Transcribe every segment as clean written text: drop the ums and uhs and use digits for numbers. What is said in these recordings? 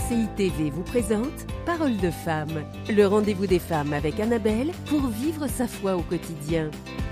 RCI TV vous présente Parole de femme, le rendez-vous des femmes avec Annabelle pour vivre sa foi au quotidien.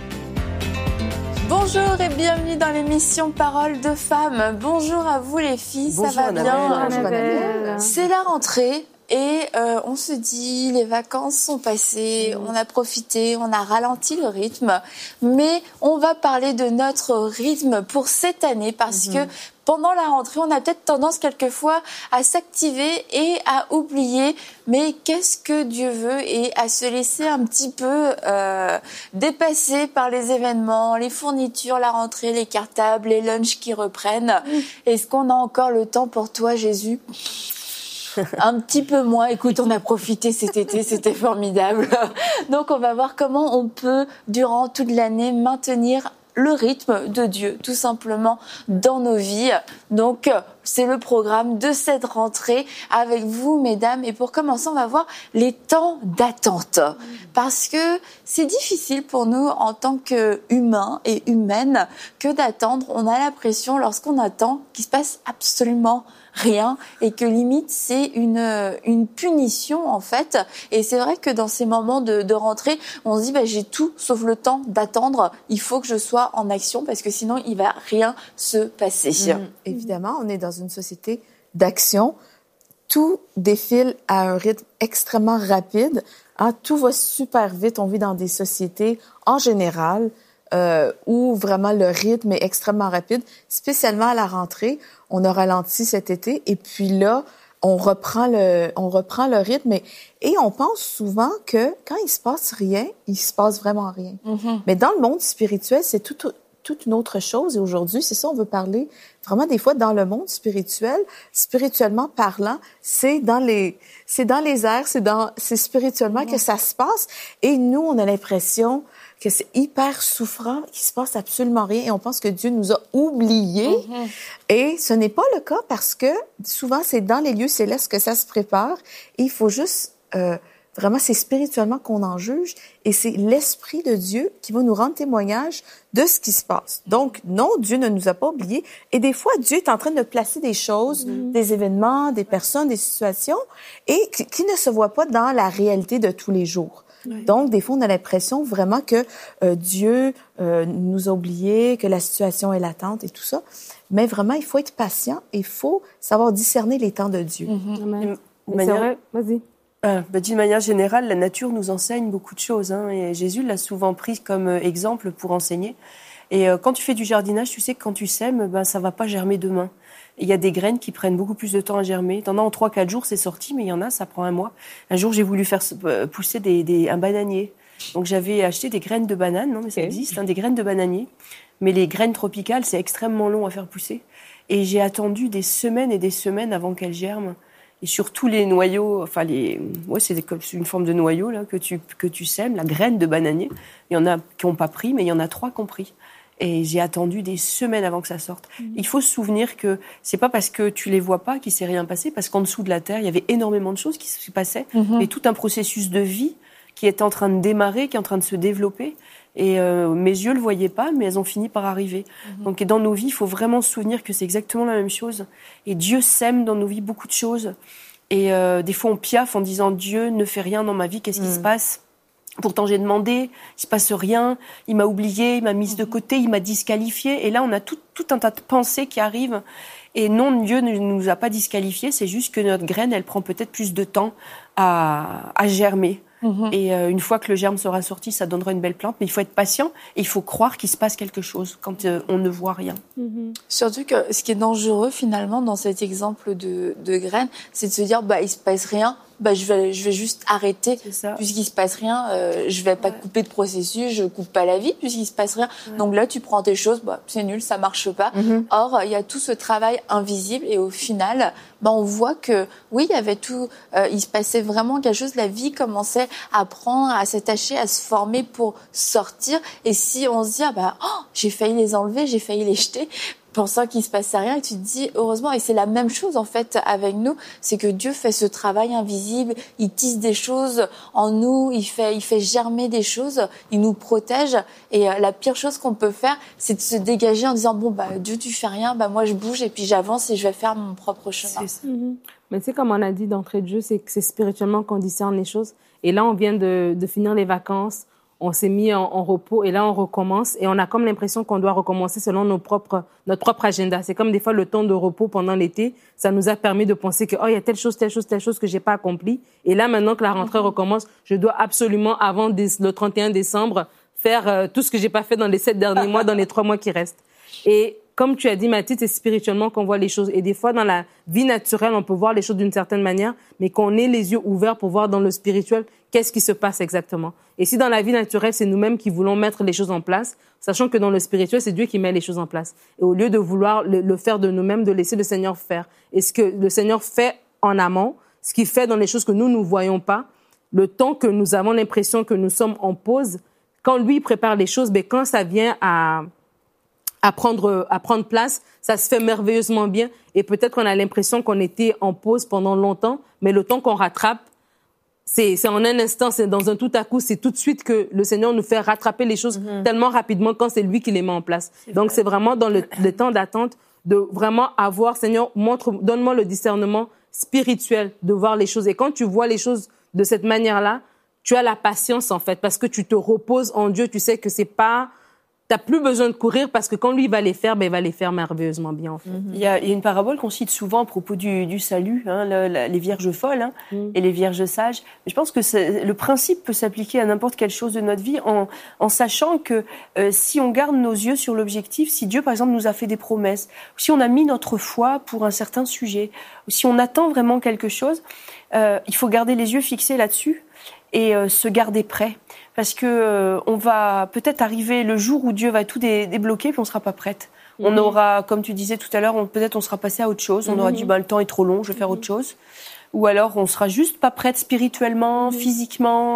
Bonjour et bienvenue dans l'émission Parole de femme. Bonjour à vous les filles, Bonjour, ça va bien Annabelle. C'est la rentrée et on se dit les vacances sont passées, on a profité, on a ralenti le rythme, mais on va parler de notre rythme pour cette année parce que pendant la rentrée, on a peut-être tendance quelquefois à s'activer et à oublier. Mais qu'est-ce que Dieu veut et à se laisser un petit peu dépasser par les événements, les fournitures, la rentrée, les cartables, les lunchs qui reprennent. Est-ce qu'on a encore le temps pour toi, Jésus ? Un petit peu moins. Écoute, on a profité cet été, c'était formidable. Donc, on va voir comment on peut, durant toute l'année, maintenir le rythme de Dieu, tout simplement, dans nos vies. Donc, c'est le programme de cette rentrée avec vous, mesdames. Et pour commencer, on va voir les temps d'attente. Parce que c'est difficile pour nous, en tant qu'humains et humaines, que d'attendre. On a l'impression, lorsqu'on attend, qu'il se passe absolument rien et que limite c'est une punition en fait. Et c'est vrai que dans ces moments de rentrée, on se dit j'ai tout sauf le temps d'attendre, il faut que je sois en action parce que sinon il va rien se passer. Évidemment, on est dans une société d'action. Tout défile à un rythme extrêmement rapide. Tout va super vite. On vit dans des sociétés en général où vraiment le rythme est extrêmement rapide, spécialement à la rentrée. On a ralenti cet été et puis là, on reprend le rythme et on pense souvent que quand il se passe rien, il se passe vraiment rien. Mais dans le monde spirituel, c'est toute une autre chose. Et aujourd'hui, c'est ça, on veut parler vraiment des fois dans le monde spirituel, spirituellement parlant, c'est dans les airs, c'est spirituellement que ça se passe. Et nous, on a l'impression que c'est hyper souffrant, qu'il se passe absolument rien et on pense que Dieu nous a oubliés. Et ce n'est pas le cas parce que souvent, c'est dans les lieux célestes que ça se prépare et il faut juste... Vraiment, c'est spirituellement qu'on en juge et c'est l'Esprit de Dieu qui va nous rendre témoignage de ce qui se passe. Donc, non, Dieu ne nous a pas oubliés. Et des fois, Dieu est en train de placer des choses, des événements, des personnes, des situations et qui ne se voient pas dans la réalité de tous les jours. Donc, des fois, on a l'impression vraiment que Dieu nous a oubliés, que la situation est latente et tout ça. Mais vraiment, il faut être patient et il faut savoir discerner les temps de Dieu. C'est vrai, vas-y. D'une manière générale, la nature nous enseigne beaucoup de choses. Et Jésus l'a souvent pris comme exemple pour enseigner. Et quand tu fais du jardinage, tu sais que quand tu sèmes, ça va pas germer demain. Il y a des graines qui prennent beaucoup plus de temps à germer. T'en as en 3-4 jours, c'est sorti, mais il y en a, ça prend un mois. Un jour, j'ai voulu faire pousser un bananier. Donc j'avais acheté des graines de banane, non mais ça existe, des graines de bananier. Mais les graines tropicales, c'est extrêmement long à faire pousser. Et j'ai attendu des semaines et des semaines avant qu'elles germent. Et sur tous les noyaux, c'est comme une forme de noyau là que tu sèmes, la graine de bananier. Il y en a qui n'ont pas pris, mais il y en a 3 qui ont pris. Et j'ai attendu des semaines avant que ça sorte. Il faut se souvenir que c'est pas parce que tu les vois pas qu'il s'est rien passé, parce qu'en dessous de la terre, il y avait énormément de choses qui se passaient, et tout un processus de vie qui est en train de démarrer, qui est en train de se développer. Et mes yeux le voyaient pas, mais elles ont fini par arriver. Donc dans nos vies, il faut vraiment se souvenir que c'est exactement la même chose. Et Dieu sème dans nos vies beaucoup de choses. Et des fois, on piaffe en disant « Dieu ne fait rien dans ma vie, qu'est-ce qui se passe ?» Pourtant, j'ai demandé, il se passe rien, il m'a oublié, il m'a mise de côté, il m'a disqualifié. Et là, on a tout un tas de pensées qui arrivent. Et non, Dieu ne nous a pas disqualifiés, c'est juste que notre graine, elle prend peut-être plus de temps à germer. Et une fois que le germe sera sorti, ça donnera une belle plante. Mais il faut être patient et il faut croire qu'il se passe quelque chose quand on ne voit rien. Surtout que ce qui est dangereux finalement dans cet exemple de graines, c'est de se dire il se passe rien. Je vais juste arrêter puisqu'il se passe rien. Je vais pas couper de processus, je coupe pas la vie puisqu'il se passe rien. Donc là, tu prends tes choses, c'est nul, ça marche pas. Or, il y a tout ce travail invisible et au final, on voit que oui, il y avait tout. Il se passait vraiment quelque chose. La vie commençait à prendre, à s'attacher, à se former pour sortir. Et si on se dit j'ai failli les enlever, j'ai failli les jeter. pensant qu'il se passait rien, et tu te dis heureusement. Et c'est la même chose en fait avec nous, c'est que Dieu fait ce travail invisible, il tisse des choses en nous, il fait germer des choses, il nous protège. Et la pire chose qu'on peut faire, c'est de se dégager en disant bon Dieu tu fais rien, moi je bouge et puis j'avance et je vais faire mon propre chemin. Mais tu sais, comme on a dit d'entrée de jeu, c'est que c'est spirituellement qu'on discerne les choses. Et là, on vient de finir les vacances, on s'est mis en repos et là, on recommence. Et on a comme l'impression qu'on doit recommencer selon notre propre agenda. C'est comme des fois le temps de repos pendant l'été. Ça nous a permis de penser que, il y a telle chose que j'ai pas accomplie. Et là, maintenant que la rentrée recommence, je dois absolument, avant le 31 décembre, faire tout ce que j'ai pas fait dans les 7 derniers mois, dans les 3 mois qui restent. Et comme tu as dit, Mathilde, c'est spirituellement qu'on voit les choses. Et des fois, dans la vie naturelle, on peut voir les choses d'une certaine manière, mais qu'on ait les yeux ouverts pour voir dans le spirituel qu'est-ce qui se passe exactement. Et si dans la vie naturelle, c'est nous-mêmes qui voulons mettre les choses en place, sachant que dans le spirituel, c'est Dieu qui met les choses en place. Et au lieu de vouloir le faire de nous-mêmes, de laisser le Seigneur faire. Et ce que le Seigneur fait en amont, ce qu'il fait dans les choses que nous ne voyons pas, le temps que nous avons l'impression que nous sommes en pause, quand lui prépare les choses, quand ça vient à prendre place, ça se fait merveilleusement bien. Et peut-être qu'on a l'impression qu'on était en pause pendant longtemps, mais le temps qu'on rattrape, c'est en un instant, c'est dans un tout à coup, c'est tout de suite que le Seigneur nous fait rattraper les choses tellement rapidement quand c'est lui qui les met en place. Donc c'est vraiment dans le temps d'attente de vraiment avoir, Seigneur, donne-moi le discernement spirituel de voir les choses. Et quand tu vois les choses de cette manière-là, tu as la patience en fait, parce que tu te reposes en Dieu. Tu sais que c'est pas, t'as plus besoin de courir parce que quand lui va les faire, il va les faire merveilleusement bien en fait. Il y a une parabole qu'on cite souvent à propos du salut, les vierges folles et les vierges sages. Mais je pense que le principe peut s'appliquer à n'importe quelle chose de notre vie en sachant que si on garde nos yeux sur l'objectif, si Dieu par exemple nous a fait des promesses, ou si on a mis notre foi pour un certain sujet, ou si on attend vraiment quelque chose, il faut garder les yeux fixés là-dessus et se garder prêt. Parce que on va peut-être arriver le jour où Dieu va tout débloquer, puis on sera pas prête. On aura, comme tu disais tout à l'heure, peut-être on sera passé à autre chose. On aura dit, le temps est trop long, je vais faire autre chose. Ou alors on sera juste pas prête spirituellement, physiquement,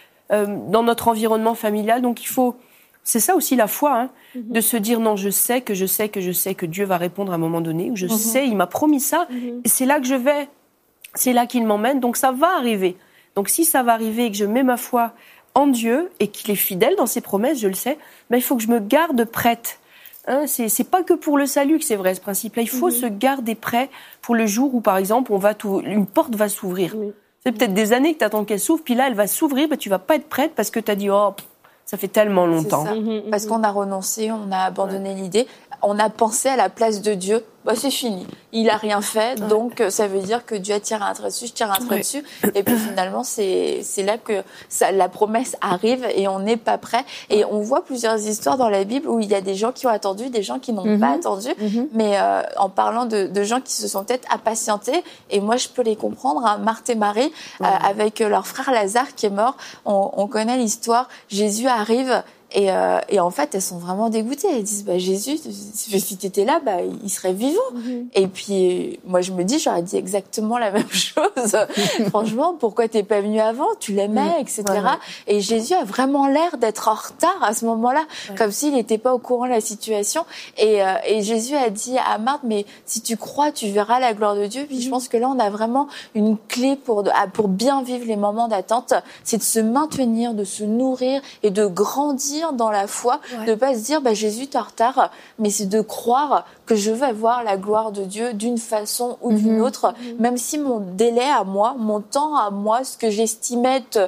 dans notre environnement familial. Donc c'est ça aussi la foi, de se dire non, je sais que Dieu va répondre à un moment donné, ou je sais, il m'a promis ça, et c'est là que je vais, c'est là qu'il m'emmène, donc ça va arriver. Donc si ça va arriver et que je mets ma foi en Dieu et qu'il est fidèle dans ses promesses, je le sais, il faut que je me garde prête. C'est pas que pour le salut que c'est vrai ce principe-là. Il faut se garder prêt pour le jour où, par exemple, une porte va s'ouvrir. C'est peut-être des années que tu attends qu'elle s'ouvre, puis là, elle va s'ouvrir, tu vas pas être prête parce que tu as dit ça fait tellement longtemps. Parce qu'on a renoncé, on a abandonné l'idée, on a pensé à la place de Dieu. C'est fini. Il a rien fait, donc ça veut dire que Dieu a tiré un trait dessus, je tire un trait dessus. Et puis finalement, c'est là que la promesse arrive et on n'est pas prêt. Et on voit plusieurs histoires dans la Bible où il y a des gens qui ont attendu, des gens qui n'ont pas attendu. Mais en parlant de gens qui se sont peut-être impatientés, et moi je peux les comprendre, Marthe et Marie, avec leur frère Lazare qui est mort, on connaît l'histoire. Jésus arrive. Et en fait, elles sont vraiment dégoûtées. Elles disent, Jésus, si tu étais là, il serait vivant. Et puis, moi, je me dis, j'aurais dit exactement la même chose. Franchement, pourquoi t'es pas venu avant? Tu l'aimais, etc. Et Jésus a vraiment l'air d'être en retard à ce moment-là, comme s'il n'était pas au courant de la situation. Et Jésus a dit à Marthe, mais si tu crois, tu verras la gloire de Dieu. Puis je pense que là, on a vraiment une clé pour bien vivre les moments d'attente. C'est de se maintenir, de se nourrir et de grandir dans la foi, de pas se dire Jésus t'es en retard, mais c'est de croire que je vais voir la gloire de Dieu d'une façon ou d'une autre, même si mon délai à moi, mon temps à moi, ce que j'estimais être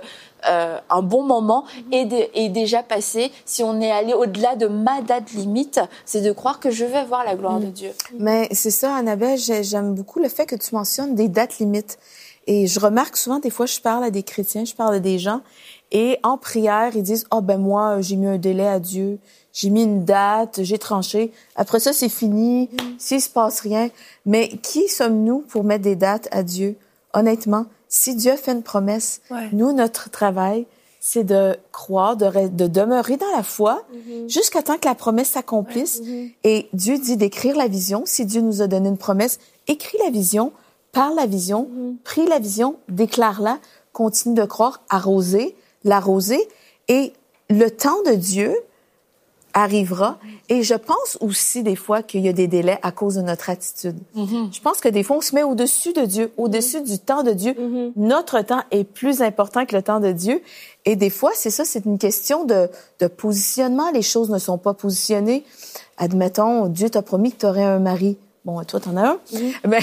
un bon moment est déjà passé. Si on est allé au-delà de ma date limite, c'est de croire que je vais voir la gloire de Dieu. Mais c'est ça, Annabelle, j'aime beaucoup le fait que tu mentionnes des dates limites. Et je remarque souvent, des fois, je parle à des chrétiens, je parle à des gens, et en prière, ils disent, moi, j'ai mis un délai à Dieu, j'ai mis une date, j'ai tranché. Après ça, c'est fini, s'il se passe rien. Mais qui sommes-nous pour mettre des dates à Dieu? Honnêtement, si Dieu fait une promesse, nous, notre travail, c'est de croire, de demeurer dans la foi jusqu'à temps que la promesse s'accomplisse. Et Dieu dit d'écrire la vision. Si Dieu nous a donné une promesse, écris la vision, parle la vision, prie la vision, déclare-la, continue de croire, l'arroser. Et le temps de Dieu, arrivera. Et je pense aussi des fois qu'il y a des délais à cause de notre attitude. Je pense que des fois, on se met au-dessus de Dieu, au-dessus du temps de Dieu. Notre temps est plus important que le temps de Dieu. Et des fois, c'est ça, c'est une question de positionnement. Les choses ne sont pas positionnées. Admettons, Dieu t'a promis que tu aurais un mari. Bon, toi, t'en as un. Mais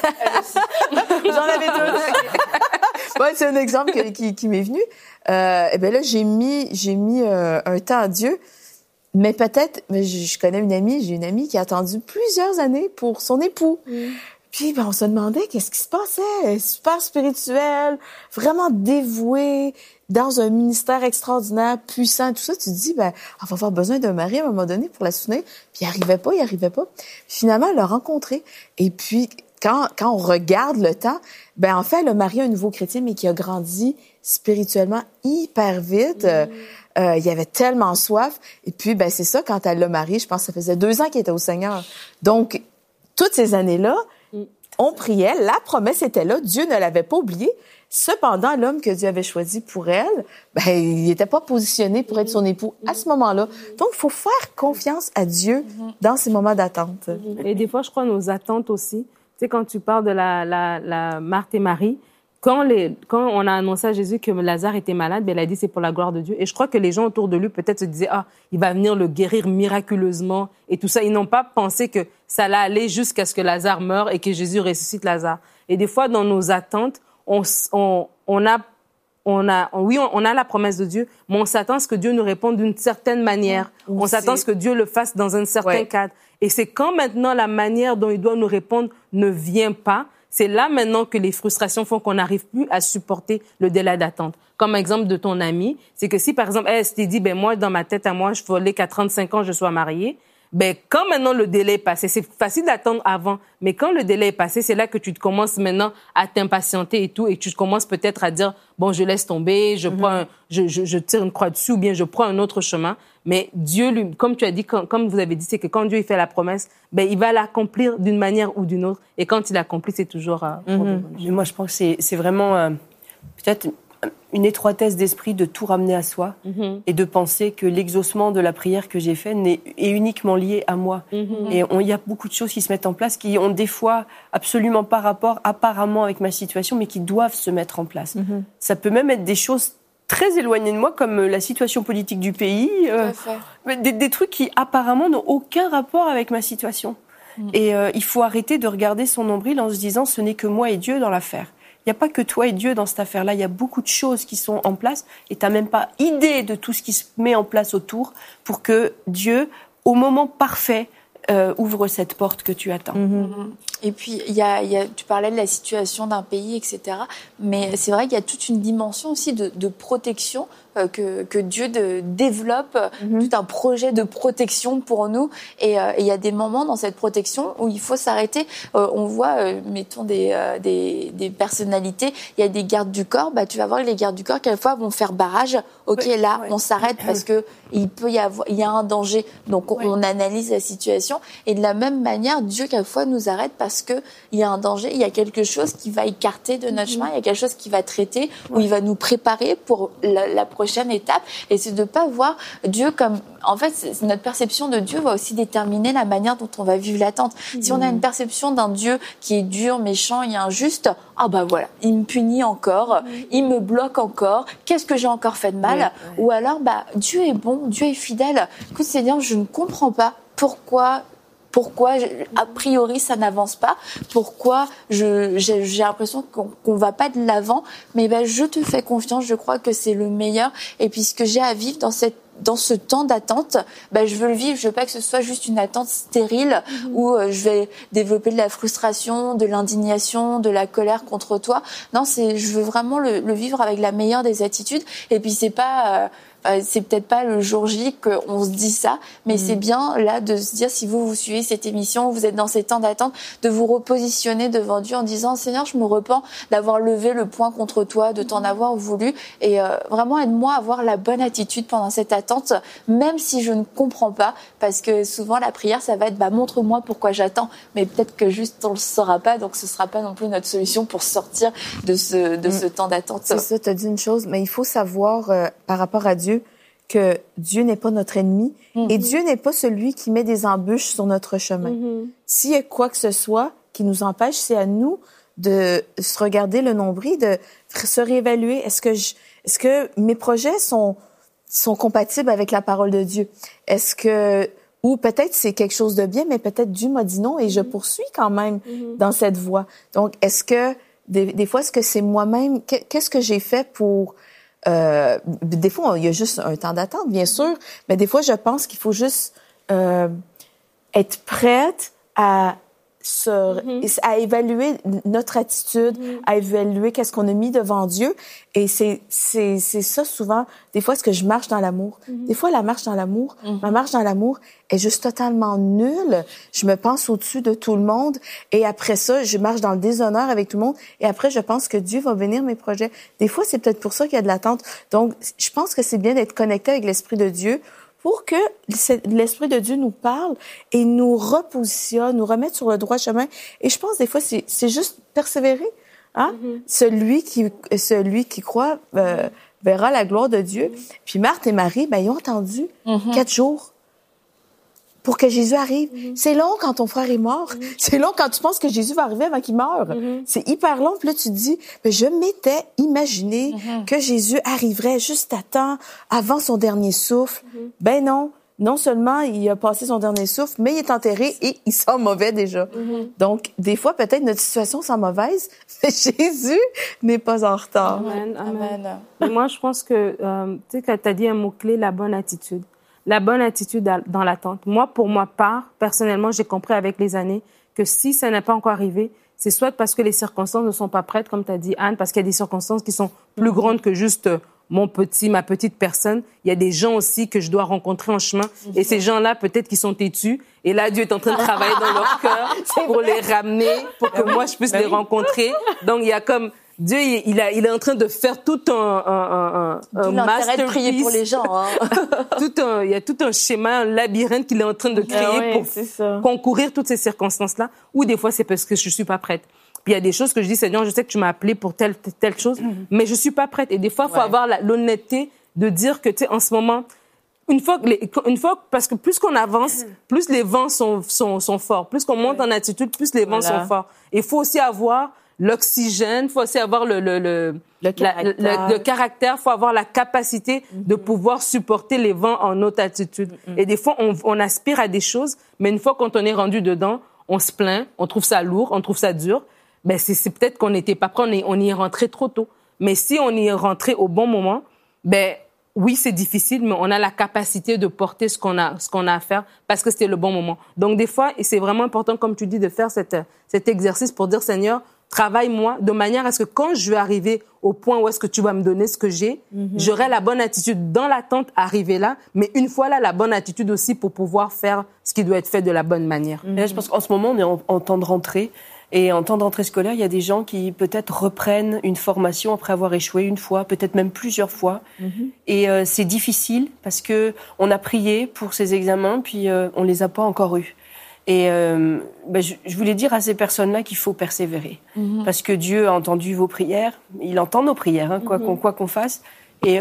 j'en avais deux. Ouais, c'est un exemple qui m'est venu. Eh ben là, j'ai mis un temps à Dieu. Mais peut-être, je connais j'ai une amie qui a attendu plusieurs années pour son époux. Puis, on se demandait qu'est-ce qui se passait. Super spirituel, vraiment dévouée, dans un ministère extraordinaire, puissant, tout ça. Tu te dis, elle va avoir besoin d'un mari à un moment donné pour la soutenir. Puis, il arrivait pas. Puis, finalement, elle l'a rencontré. Et puis, quand on regarde le temps, en fait, le mari est un nouveau chrétien, mais qui a grandi spirituellement hyper vite. Il y avait tellement soif. Et puis, c'est ça, quand elle l'a marié, je pense que ça faisait 2 ans qu'il était au Seigneur. Donc, toutes ces années-là, on priait, la promesse était là, Dieu ne l'avait pas oubliée. Cependant, l'homme que Dieu avait choisi pour elle, il n'était pas positionné pour être son époux à ce moment-là. Donc, il faut faire confiance à Dieu dans ces moments d'attente. Et des fois, je crois, nos attentes aussi. Tu sais, quand tu parles de la Marthe et Marie, quand on a annoncé à Jésus que Lazare était malade, elle a dit c'est pour la gloire de Dieu. Et je crois que les gens autour de lui peut-être se disaient il va venir le guérir miraculeusement et tout ça. Ils n'ont pas pensé que ça allait aller jusqu'à ce que Lazare meure et que Jésus ressuscite Lazare. Et des fois, dans nos attentes, on a la promesse de Dieu, mais on s'attend à ce que Dieu nous réponde d'une certaine manière. On s'attend à ce que Dieu le fasse dans un certain cadre. Et c'est quand maintenant la manière dont il doit nous répondre ne vient pas, c'est là maintenant que les frustrations font qu'on n'arrive plus à supporter le délai d'attente. Comme exemple de ton amie, c'est que si par exemple, elle s'était dit, moi, dans ma tête à moi, je voulais qu'à 35 ans, je sois mariée, quand maintenant le délai est passé, c'est facile d'attendre avant, mais quand le délai est passé, c'est là que tu te commences maintenant à t'impatienter et tout, et tu commences peut-être à dire, je laisse tomber, je tire une croix dessus, ou bien je prends un autre chemin. Mais Dieu, lui, comme tu as dit, comme vous avez dit, c'est que quand Dieu il fait la promesse, il va l'accomplir d'une manière ou d'une autre, et quand il l'accomplit, c'est toujours Moi, je pense que c'est vraiment peut-être une étroitesse d'esprit de tout ramener à soi et de penser que l'exaucement de la prière que j'ai faite est uniquement lié à moi. Et il y a beaucoup de choses qui se mettent en place qui ont des fois absolument pas rapport apparemment avec ma situation, mais qui doivent se mettre en place. Ça peut même être des choses très éloignées de moi, comme la situation politique du pays, des trucs qui apparemment n'ont aucun rapport avec ma situation. Et il faut arrêter de regarder son nombril en se disant ce n'est que moi et Dieu dans l'affaire. Il n'y a pas que toi et Dieu dans cette affaire-là. Il y a beaucoup de choses qui sont en place et tu n'as même pas idée de tout ce qui se met en place autour pour que Dieu, au moment parfait, ouvre cette porte que tu attends. Et puis, tu parlais de la situation d'un pays, etc. Mais c'est vrai qu'il y a toute une dimension aussi de protection que Dieu développe, tout un projet de protection pour nous. Et il y a des moments dans cette protection où il faut s'arrêter. On voit, mettons, des personnalités. Il y a des gardes du corps. Tu vas voir les gardes du corps, quelquefois, vont faire barrage. On s'arrête parce que il y a un danger. Donc, on analyse la situation. Et de la même manière, Dieu, quelquefois, nous arrête parce que il y a un danger. Il y a quelque chose qui va écarter de notre chemin. Il y a quelque chose qui va traiter, où il va nous préparer pour la prochaine étape. Et c'est de pas voir Dieu comme... En fait, notre perception de Dieu va aussi déterminer la manière dont on va vivre l'attente. Si on a une perception d'un Dieu qui est dur, méchant et injuste, voilà, il me punit encore, il me bloque encore, qu'est-ce que j'ai encore fait de mal? Ou alors, Dieu est bon, Dieu est fidèle. Écoute, Seigneur, je ne comprends pas pourquoi a priori ça n'avance pas, pourquoi j'ai l'impression qu'on va pas de l'avant, mais je te fais confiance, je crois que c'est le meilleur. Et puis ce que j'ai à vivre dans ce temps d'attente, je veux le vivre. Je veux pas que ce soit juste une attente stérile où je vais développer de la frustration, de l'indignation, de la colère contre toi. Non, je veux vraiment le vivre avec la meilleure des attitudes. Et puis c'est peut-être pas le jour J qu'on se dit ça, mais c'est bien là de se dire, si vous suivez cette émission, vous êtes dans ces temps d'attente, de vous repositionner devant Dieu en disant, Seigneur, je me repens d'avoir levé le poing contre toi, de t'en avoir voulu, et vraiment aide-moi à avoir la bonne attitude pendant cette attente, même si je ne comprends pas, parce que souvent la prière, ça va être, montre-moi pourquoi j'attends, mais peut-être que juste on le saura pas, donc ce sera pas non plus notre solution pour sortir de ce temps d'attente. C'est ça, tu as dit une chose, mais il faut savoir par rapport à Dieu que Dieu n'est pas notre ennemi et Dieu n'est pas celui qui met des embûches sur notre chemin. S'il y a quoi que ce soit qui nous empêche, c'est à nous de se regarder le nombril, de se réévaluer. Est-ce que mes projets sont compatibles avec la parole de Dieu? Ou peut-être c'est quelque chose de bien, mais peut-être Dieu m'a dit non et je poursuis quand même dans cette voie. Donc, est-ce que des fois, est-ce que c'est moi-même? Qu'est-ce que j'ai fait pour... des fois, il y a juste un temps d'attente, bien sûr, mais des fois, je pense qu'il faut juste être prête à évaluer notre attitude, à évaluer qu'est-ce qu'on a mis devant Dieu. Et c'est ça souvent. Des fois, est-ce que je marche dans l'amour? Des fois, ma marche dans l'amour est juste totalement nulle. Je me pense au-dessus de tout le monde. Et après ça, je marche dans le déshonneur avec tout le monde. Et après, je pense que Dieu va bénir mes projets. Des fois, c'est peut-être pour ça qu'il y a de l'attente. Donc, je pense que c'est bien d'être connecté avec l'Esprit de Dieu pour que l'Esprit de Dieu nous parle et nous repositionne, nous remette sur le droit chemin. Et je pense, des fois, c'est juste persévérer. Hein? Celui qui croit verra la gloire de Dieu. Puis Marthe et Marie, ils ont attendu 4 jours pour que Jésus arrive. C'est long quand ton frère est mort. C'est long quand tu penses que Jésus va arriver avant qu'il meure. C'est hyper long. Puis là, tu te dis, je m'étais imaginé que Jésus arriverait juste à temps, avant son dernier souffle. Ben non. Non seulement il a passé son dernier souffle, mais il est enterré et il sent mauvais déjà. Donc, des fois, peut-être notre situation sent mauvaise, mais Jésus n'est pas en retard. Amen. Et moi, je pense que, tu sais, quand tu as dit un mot-clé, la bonne attitude. La bonne attitude dans l'attente. Moi, pour ma part, personnellement, j'ai compris avec les années que si ça n'est pas encore arrivé, c'est soit parce que les circonstances ne sont pas prêtes, comme tu as dit, Anne, parce qu'il y a des circonstances qui sont plus grandes que juste ma petite personne. Il y a des gens aussi que je dois rencontrer en chemin. Et ces gens-là, peut-être qu'ils sont têtus. Et là, Dieu est en train de travailler dans leur cœur pour les ramener, pour que moi, je puisse les rencontrer. Donc, il y a comme... Dieu, il est en train de faire tout un masterpiece. De prier pour les gens. Hein. Il y a tout un schéma, un labyrinthe qu'il est en train de créer pour concourir toutes ces circonstances-là. Ou des fois, c'est parce que je suis pas prête. Puis il y a des choses que je dis, Seigneur, je sais que tu m'as appelé pour telle chose, mais je suis pas prête. Et des fois, il faut avoir l'honnêteté de dire que, tu sais, en ce moment, une fois, parce que plus qu'on avance, plus les vents sont forts. Plus qu'on monte en attitude, plus les vents sont forts. Et il faut aussi avoir l'oxygène, faut aussi avoir le caractère, faut avoir la capacité de pouvoir supporter les vents en haute altitude. Et des fois, on aspire à des choses, mais une fois quand on est rendu dedans, on se plaint, on trouve ça lourd, on trouve ça dur. Ben c'est peut-être qu'on n'était pas prêt, on y est rentré trop tôt. Mais si on y est rentré au bon moment, ben oui, c'est difficile, mais on a la capacité de porter ce qu'on a à faire parce que c'était le bon moment. Donc des fois, et c'est vraiment important, comme tu dis, de faire cet exercice pour dire, Seigneur, travaille-moi de manière à ce que quand je vais arriver au point où est-ce que tu vas me donner ce que j'ai, j'aurai la bonne attitude dans l'attente, arriver là, mais une fois là, la bonne attitude aussi pour pouvoir faire ce qui doit être fait de la bonne manière. Et là, je pense qu'en ce moment, on est en temps de rentrée. Et en temps de rentrée scolaire, il y a des gens qui peut-être reprennent une formation après avoir échoué une fois, peut-être même plusieurs fois. Et c'est difficile parce que on a prié pour ces examens, puis on les a pas encore eus. Et je voulais dire à ces personnes-là qu'il faut persévérer. Parce que Dieu a entendu vos prières. Il entend nos prières, quoi qu'on fasse. Et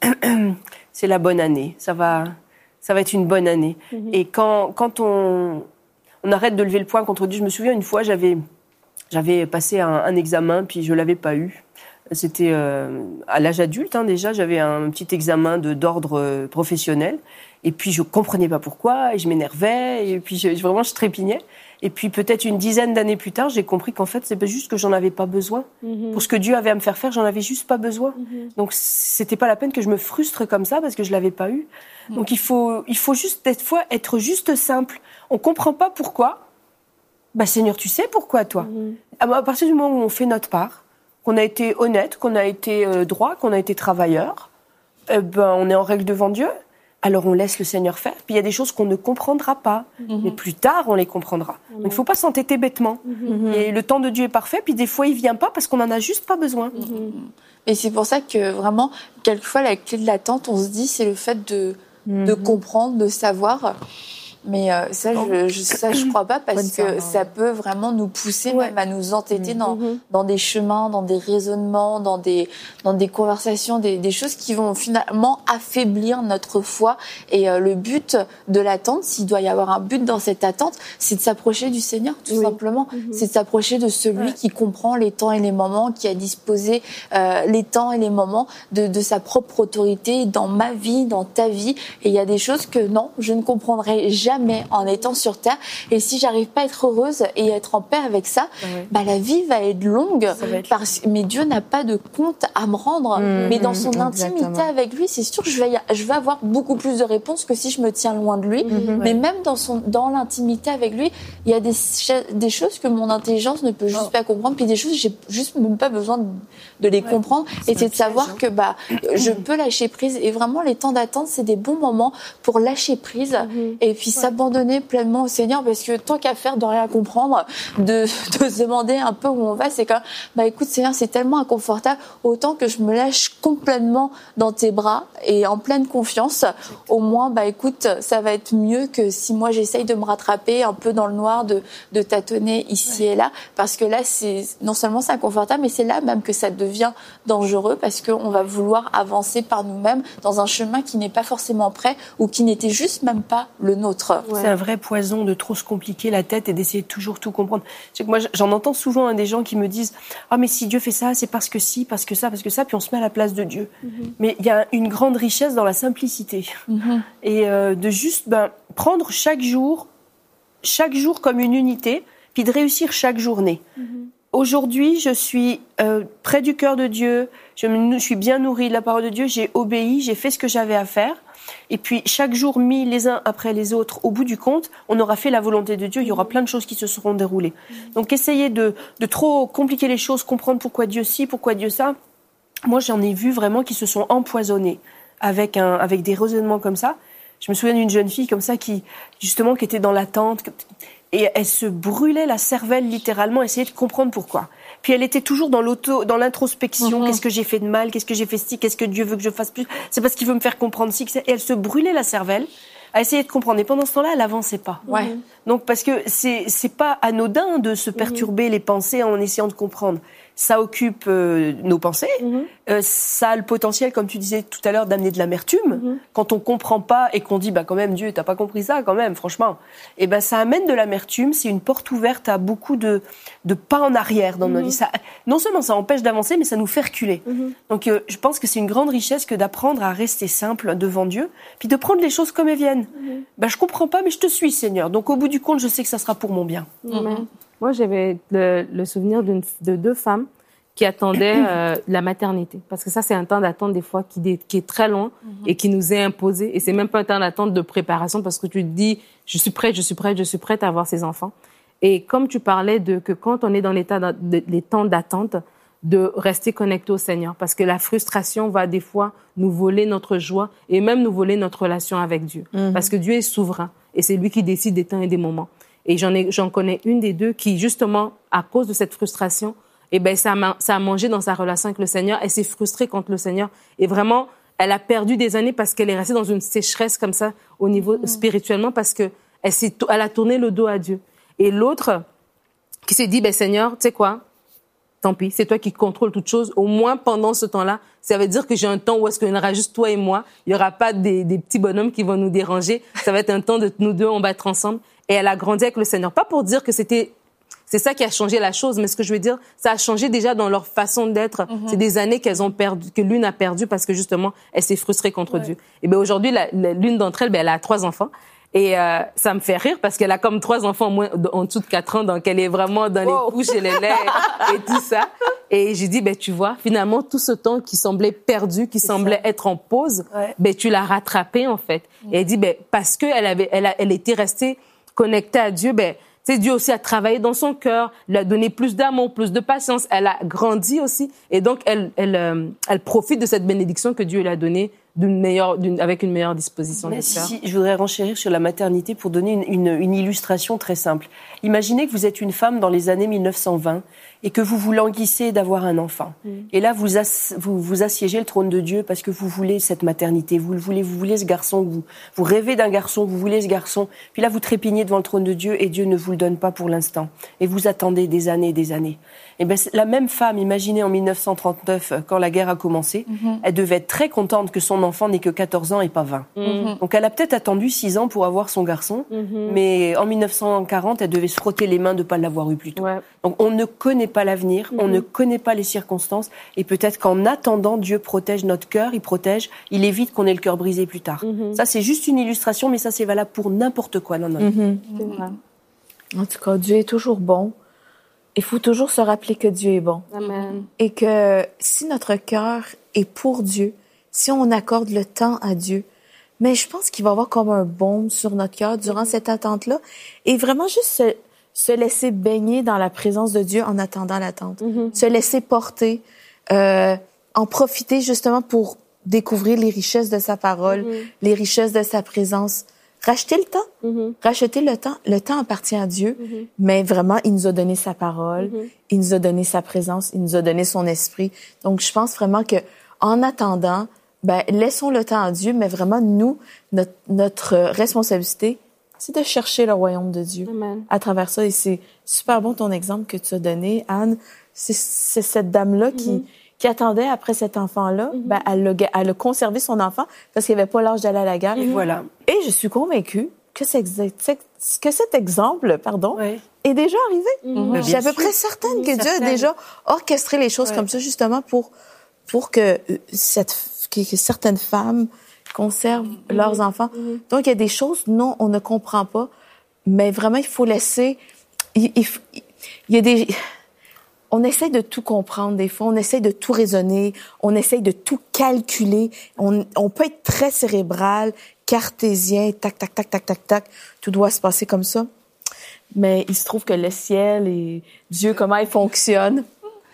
c'est la bonne année. Ça va être une bonne année. Et quand on arrête de lever le poing contre Dieu, je me souviens une fois, j'avais passé un examen, puis je l'avais pas eu. C'était à l'âge adulte, déjà. J'avais un petit examen d'ordre professionnel. Et puis, je comprenais pas pourquoi, et je m'énervais, et puis vraiment, je trépignais. Et puis, peut-être une dizaine d'années plus tard, j'ai compris qu'en fait, c'est juste que j'en avais pas besoin. Pour ce que Dieu avait à me faire faire, j'en avais juste pas besoin. Donc, c'était pas la peine que je me frustre comme ça, parce que je l'avais pas eu. Donc, il faut juste, des fois, être juste simple. On comprend pas pourquoi. Seigneur, tu sais pourquoi, toi? À partir du moment où on fait notre part, qu'on a été honnête, qu'on a été droit, qu'on a été travailleur, on est en règle devant Dieu. Alors on laisse le Seigneur faire. Puis il y a des choses qu'on ne comprendra pas, mais plus tard on les comprendra. Donc il ne faut pas s'entêter bêtement. Et le temps de Dieu est parfait, puis des fois il vient pas parce qu'on en a juste pas besoin. Et c'est pour ça que vraiment, quelquefois la clé de l'attente, on se dit, c'est le fait de comprendre, de savoir. Mais ça, je crois pas parce que ça peut vraiment nous pousser même à nous entêter dans des chemins, dans des raisonnements, dans des conversations, des choses qui vont finalement affaiblir notre foi. Et le but de l'attente, s'il doit y avoir un but dans cette attente, c'est de s'approcher du Seigneur, tout simplement. C'est de s'approcher de celui qui comprend les temps et les moments, qui a disposé les temps et les moments de sa propre autorité dans ma vie, dans ta vie. Et il y a des choses que non, je ne comprendrai jamais en étant sur terre. Et si j'arrive pas à être heureuse et à être en paix avec ça, la vie va être longue. Mais Dieu n'a pas de compte à me rendre. Mais dans son intimité avec lui, c'est sûr que je vais avoir beaucoup plus de réponses que si je me tiens loin de lui. Mais même dans l'intimité avec lui, il y a des choses que mon intelligence ne peut juste pas comprendre. Puis des choses, j'ai juste même pas besoin de les comprendre. Et c'est de savoir que je peux lâcher prise. Et vraiment, les temps d'attente, c'est des bons moments pour lâcher prise et puis s'abandonner pleinement au Seigneur, parce que tant qu'à faire de rien comprendre, de se demander un peu où on va, c'est quand écoute Seigneur, c'est tellement inconfortable, autant que je me lâche complètement dans tes bras et en pleine confiance. Au moins, écoute, ça va être mieux que si moi j'essaye de me rattraper un peu dans le noir, de tâtonner ici et là, parce que là, non seulement c'est inconfortable, mais c'est là même que ça devient dangereux, parce qu'on va vouloir avancer par nous-mêmes dans un chemin qui n'est pas forcément prêt ou qui n'était juste même pas le nôtre. C'est un vrai poison de trop se compliquer la tête et d'essayer de toujours tout comprendre. C'est que moi, j'en entends souvent des gens qui me disent « Ah, mais si Dieu fait ça, c'est parce que si, parce que ça, puis on se met à la place de Dieu. Mais il y a une grande richesse dans la simplicité. Et de juste prendre chaque jour comme une unité, puis de réussir chaque journée. Aujourd'hui, je suis près du cœur de Dieu, je suis bien nourrie de la parole de Dieu, j'ai obéi, j'ai fait ce que j'avais à faire. Et puis, chaque jour mis les uns après les autres, au bout du compte, on aura fait la volonté de Dieu, il y aura plein de choses qui se seront déroulées. Donc, essayer de trop compliquer les choses, comprendre pourquoi Dieu ci, pourquoi Dieu ça. Moi, j'en ai vu vraiment qui se sont empoisonnés avec des raisonnements comme ça. Je me souviens d'une jeune fille comme ça qui était dans l'attente. Et elle se brûlait la cervelle littéralement, essayer de comprendre pourquoi. Puis elle était toujours dans l'introspection. Qu'est-ce que j'ai fait de mal? Qu'est-ce que j'ai fait ci? Qu'est-ce que Dieu veut que je fasse plus? C'est parce qu'il veut me faire comprendre ci. Et elle se brûlait la cervelle à essayer de comprendre. Et pendant ce temps-là, elle avançait pas. Donc parce que c'est pas anodin de se perturber les pensées en essayant de comprendre. Ça occupe nos pensées. Ça a le potentiel, comme tu disais tout à l'heure, d'amener de l'amertume. Quand on comprend pas et qu'on dit quand même Dieu, t'as pas compris ça quand même, franchement. Et ça amène de l'amertume. C'est une porte ouverte à beaucoup de pas en arrière dans notre vie. Ça, non seulement ça empêche d'avancer, mais ça nous fait reculer. Donc je pense que c'est une grande richesse que d'apprendre à rester simple devant Dieu, puis de prendre les choses comme elles viennent. Je comprends pas, mais je te suis, Seigneur. Donc au bout du compte, je sais que ça sera pour mon bien. Moi, j'avais le souvenir de deux femmes qui attendaient la maternité. Parce que ça, c'est un temps d'attente des fois qui est très long et qui nous est imposé. Et c'est même pas un temps d'attente de préparation parce que tu te dis, je suis prête à avoir ces enfants. Et comme tu parlais que quand on est dans les temps d'attente, de rester connecté au Seigneur. Parce que la frustration va des fois nous voler notre joie et même nous voler notre relation avec Dieu. Parce que Dieu est souverain et c'est lui qui décide des temps et des moments. Et j'en connais une des deux qui, justement, à cause de cette frustration, ça a mangé dans sa relation avec le Seigneur. Elle s'est frustrée contre le Seigneur. Et vraiment, elle a perdu des années parce qu'elle est restée dans une sécheresse comme ça, au niveau spirituellement, parce que elle a tourné le dos à Dieu. Et l'autre, qui s'est dit, Seigneur, tu sais quoi? Tant pis, c'est toi qui contrôles toutes choses. Au moins, pendant ce temps-là, ça veut dire que j'ai un temps où est-ce qu'il y en aura juste toi et moi. Il n'y aura pas des petits bonhommes qui vont nous déranger. Ça va être un temps de nous deux, on va être ensemble. Et elle a grandi avec le Seigneur. Pas pour dire que c'est ça qui a changé la chose, mais ce que je veux dire, ça a changé déjà dans leur façon d'être. C'est des années qu'elles ont perdu, que l'une a perdu parce que justement, elle s'est frustrée contre Dieu. Et aujourd'hui, l'une d'entre elles, elle a 3 enfants. Et ça me fait rire parce qu'elle a comme 3 enfants en dessous de 4 ans, donc elle est vraiment dans les couches et les laits et tout ça. Et j'ai dit, tu vois, finalement, tout ce temps qui semblait perdu, qui semblait être en pause, tu l'as rattrapé en fait. Et elle dit, parce que elle était restée connectée à Dieu, Dieu aussi a travaillé dans son cœur, lui a donné plus d'amour, plus de patience. Elle a grandi aussi. Et donc, elle profite de cette bénédiction que Dieu lui a donnée avec une meilleure disposition de cœur. Si, je voudrais renchérir sur la maternité pour donner une illustration très simple. Imaginez que vous êtes une femme dans les années 1920 et que vous vous languissez d'avoir un enfant. Et là, vous assiégez le trône de Dieu parce que vous voulez cette maternité, vous voulez ce garçon, vous rêvez d'un garçon, vous voulez ce garçon. Puis là, vous trépignez devant le trône de Dieu et Dieu ne vous le donne pas pour l'instant. Et vous attendez des années et des années. Et bien, la même femme, imaginez en 1939, quand la guerre a commencé, elle devait être très contente que son enfant n'ait que 14 ans et pas 20. Donc, elle a peut-être attendu 6 ans pour avoir son garçon, mais en 1940, elle devait se frotter les mains de ne pas l'avoir eu plus tôt. Ouais. Donc, on ne connaît pas l'avenir, on ne connaît pas les circonstances, et peut-être qu'en attendant, Dieu protège notre cœur, il évite qu'on ait le cœur brisé plus tard. Ça, c'est juste une illustration, mais ça, c'est valable pour n'importe quoi dans notre vie. En tout cas, Dieu est toujours bon. Il faut toujours se rappeler que Dieu est bon. Amen. Et que si notre cœur est pour Dieu, si on accorde le temps à Dieu, mais je pense qu'il va y avoir comme un baume sur notre cœur durant cette attente-là. Et vraiment juste se laisser baigner dans la présence de Dieu en attendant l'attente. Se laisser porter, en profiter justement pour découvrir les richesses de sa parole, les richesses de sa présence. Racheter le temps. Racheter le temps. Le temps appartient à Dieu, mais vraiment, il nous a donné sa parole, il nous a donné sa présence, il nous a donné son esprit. Donc, je pense vraiment que en attendant, laissons le temps à Dieu, mais vraiment, nous, notre responsabilité, c'est de chercher le royaume de Dieu. Amen. À travers ça. Et c'est super bon ton exemple que tu as donné, Anne. C'est cette dame-là qui attendait après cet enfant-là, elle a conservé son enfant parce qu'il n'avait pas l'âge d'aller à la guerre. Et voilà. Et je suis convaincue que cet exemple, est déjà arrivé. Je suis à peu près certaine que Dieu a déjà orchestré les choses comme ça, justement pour que certaines femmes conservent leurs enfants. Donc, il y a des choses, non, on ne comprend pas, mais vraiment, il faut laisser... Il y a des... On essaie de tout comprendre des fois, on essaie de tout raisonner, on essaie de tout calculer. On peut être très cérébral, cartésien, tac, tac, tac, tac, tac, tac. Tout doit se passer comme ça. Mais il se trouve que le ciel et Dieu, comment il fonctionne,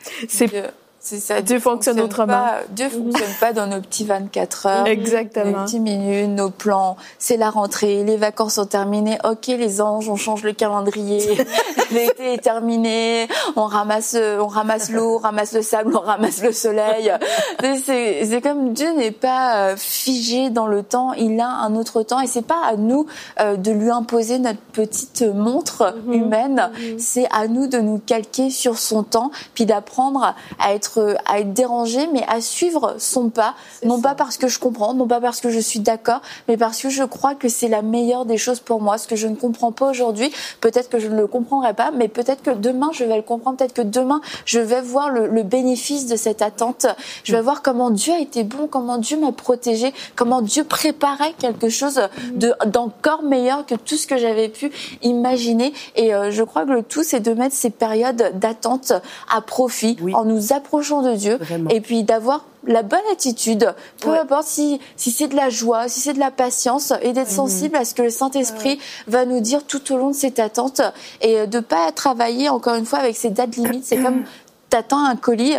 c'est ça. Dieu fonctionne autrement. Dieu fonctionne pas dans nos petits 24 heures. Exactement. Nos petits minutes, nos plans. C'est la rentrée, les vacances sont terminées. Ok, les anges, on change le calendrier. L'été est terminé. On ramasse l'eau, on ramasse le sable, on ramasse le soleil. C'est comme Dieu n'est pas figé dans le temps. Il a un autre temps et c'est pas à nous de lui imposer notre petite montre humaine. C'est à nous de nous calquer sur son temps puis d'apprendre à être dérangé, mais à suivre son pas, pas parce que je comprends, non pas parce que je suis d'accord, mais parce que je crois que c'est la meilleure des choses pour moi. Ce que je ne comprends pas aujourd'hui, peut-être que je ne le comprendrai pas, mais peut-être que demain je vais le comprendre, peut-être que demain je vais voir le bénéfice de cette attente. Je vais voir comment Dieu a été bon, comment Dieu m'a protégée, comment Dieu préparait quelque chose d'encore meilleur que tout ce que j'avais pu imaginer. Et je crois que le tout, c'est de mettre ces périodes d'attente à profit, en nous approchant de Dieu. Vraiment. Et puis d'avoir la bonne attitude, peu importe si c'est de la joie, si c'est de la patience, et d'être sensible à ce que le Saint-Esprit va nous dire tout au long de cette attente, et de pas travailler encore une fois avec ces dates limites. C'est comme t'attends un colis,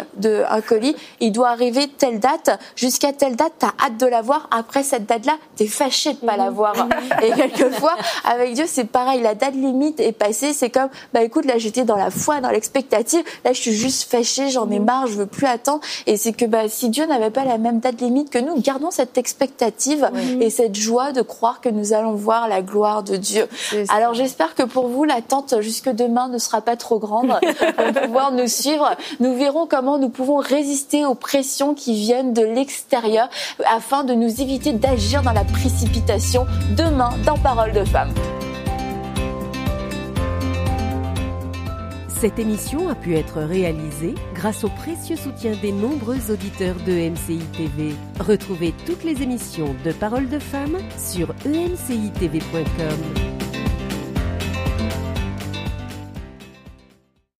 il doit arriver telle date, jusqu'à telle date, t'as hâte de l'avoir, après cette date-là, t'es fâché de pas l'avoir. Et quelquefois, avec Dieu, c'est pareil, la date limite est passée, c'est comme, écoute, là, j'étais dans la foi, dans l'expectative, là, je suis juste fâchée, j'en ai marre, je veux plus attendre, et c'est que, si Dieu n'avait pas la même date limite que nous, gardons cette expectative et cette joie de croire que nous allons voir la gloire de Dieu. Alors, j'espère que pour vous, l'attente jusque demain ne sera pas trop grande pour pouvoir nous suivre. Nous verrons comment nous pouvons résister aux pressions qui viennent de l'extérieur afin de nous éviter d'agir dans la précipitation demain dans Parole de Femme. Cette émission a pu être réalisée grâce au précieux soutien des nombreux auditeurs de MCI TV. Retrouvez toutes les émissions de Parole de Femme sur emcitv.com.